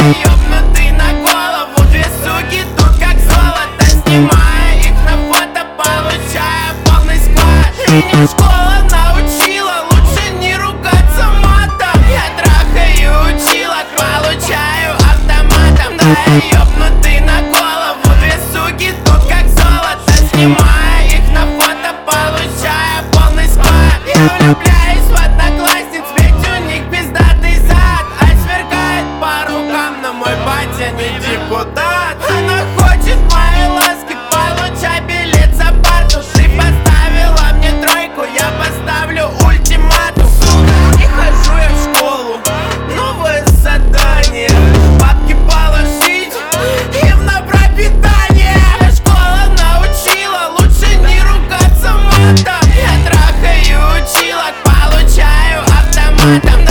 ёбнутый на голову. Две суки тут как золото, снимая их на фото, получая полный склад. Меня школа научила лучше не ругаться матом. Я трахаю училок, получаю автоматом. Да, ёбнутый на голову. Две суки тут как золото, снимая их на фото, получая полный склад. Я влюбляюсь в одноклассниц, ведь у них пиздатый зад. А сверкает по рукам, но мой батя не депутат. Она хочет моей ласки, получай билет за парту. Ты поставила мне тройку, я поставлю ультиматум. Сука, не хожу я в школу, новое задание. Бабки положить им на пропитание. Школа научила лучше не ругаться матом. Я трахаю училок, получаю автоматом.